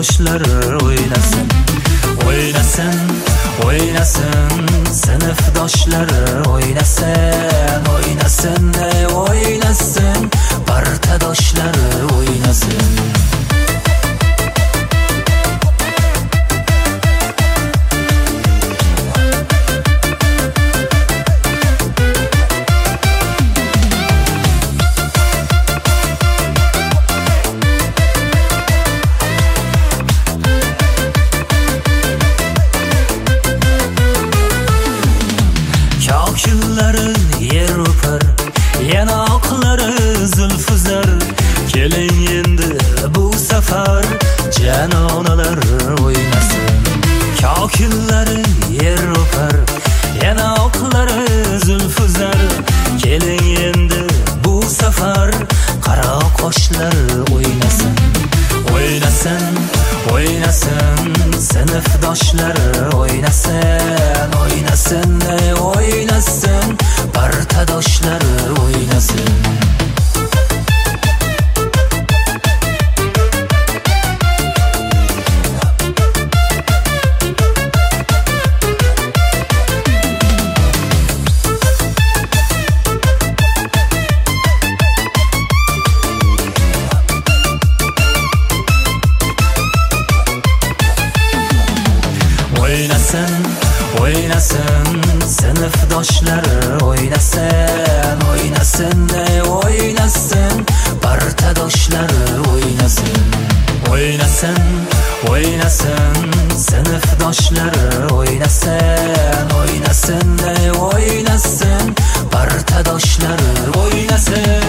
yurtdoshlari o'ynasin. O'ynasin, o'ynasin, sinfdoshlari o'ynasin. O'ynasin, o'ynasin, partadoshlari o'ynasin. Kokillari yer o'par, yanoqlari zulfuzar. Keling endi bu safar janonalar o'ynasin. Kokillari yer o'par, yanoqlari zulfuzar. Keling endi bu safar qaro qoshlar o'ynasin. O'ynasin, o'ynasin, sinfdoshlari o'ynasin. O'ynasin, o'ynasin, partadoshlari o'ynasin. O'ynasin, o'ynasin, sinfdoshlari o'ynasin. O'ynasin, o'ynasin, partadoshlari o'ynasin. O'ynasin, o'ynasin, sinfdoshlari o'ynasin. O'ynasin, o'ynasin, partadoshlari o'ynasin.